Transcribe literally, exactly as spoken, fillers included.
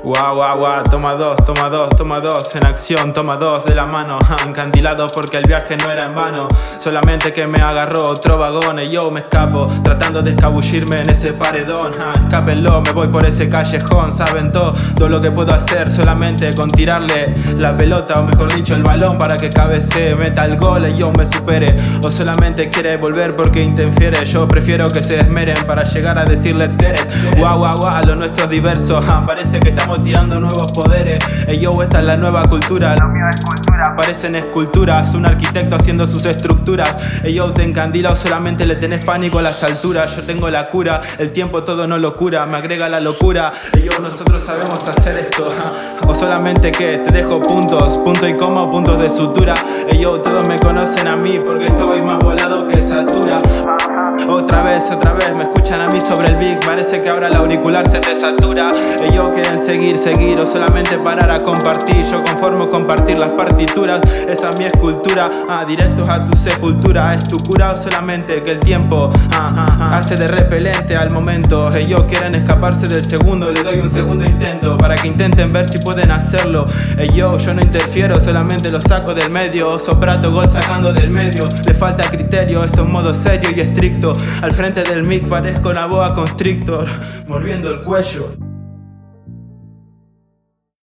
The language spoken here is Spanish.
Guau, guau, guau, toma dos, toma dos, toma dos, en acción, toma dos de la mano, ja, encandilado porque el viaje no era en vano, solamente que me agarró otro vagón y yo me escapo, tratando de escabullirme en ese paredón, ja, escápenlo, me voy por ese callejón, saben todo, todo lo que puedo hacer solamente con tirarle la pelota, o mejor dicho el balón, para que cabecee, meta el gol y yo me supere, o solamente quiere volver porque interfiere, yo prefiero que se esmeren para llegar a decir let's get it, guau, guau, guau, lo nuestro es diverso, ja, parece que estamos tirando nuevos poderes. Ey yo, esta es la nueva cultura. Lo mío es cultura, parecen esculturas. Un arquitecto haciendo sus estructuras. Ey yo, te encandila o solamente le tenés pánico a las alturas. Yo tengo la cura, el tiempo todo no lo cura, me agrega la locura. Ey yo, nosotros sabemos hacer esto, ja. O solamente que te dejo puntos, punto y coma, puntos de sutura. Ey yo, todos me conocen a mí porque estoy más volado que Satura. Otra vez, otra vez, me escuchan a mí sobre el beat. Parece que ahora el auricular se te satura. Ellos quieren seguir, seguir o solamente parar a compartir. Yo conformo compartir las partituras. Esa es mi escultura, ah, directos a tu sepultura. Es tu cura o solamente que el tiempo ah, ah, ah, hace de repelente al momento. Ellos quieren escaparse del segundo. Le doy un segundo intento para que intenten ver si pueden hacerlo. Ellos, yo no interfiero, solamente lo saco del medio. Soprato, gol sacando del medio. Le falta criterio, esto es modo serio y estricto. Al frente del mic parezco una boa constrictor, moviendo el cuello.